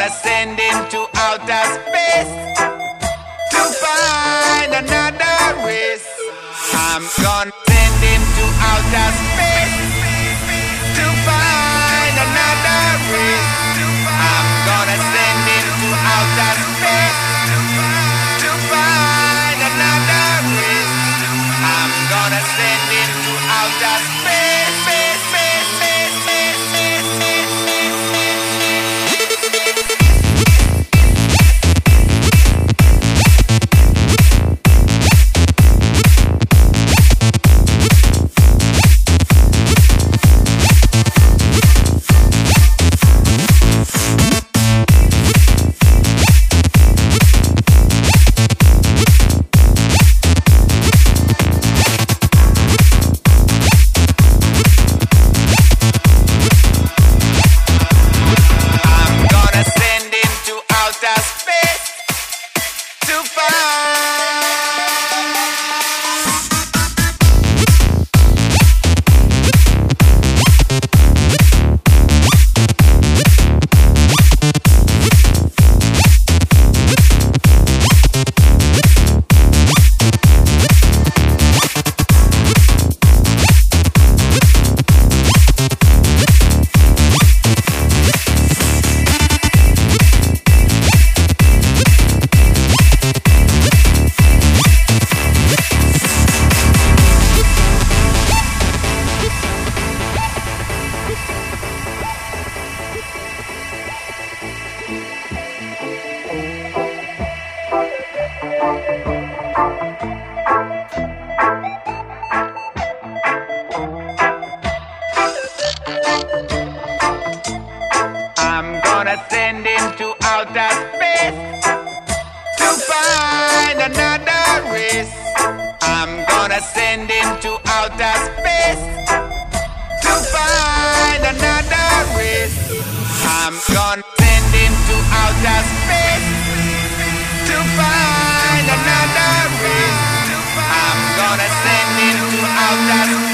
gonna send him to outer space to find another race. I'm gonna send him to outer space to find another race. I'm gonna send him to outer space to find another race. I'm gonna send him to outer space, space, space, space, space, space, space. I'm gonna send him to outer space to find another race. I'm gonna send him to outer space to find another race. I'm gonna send him to outer space to find another race. I'm gonna send him to outer space.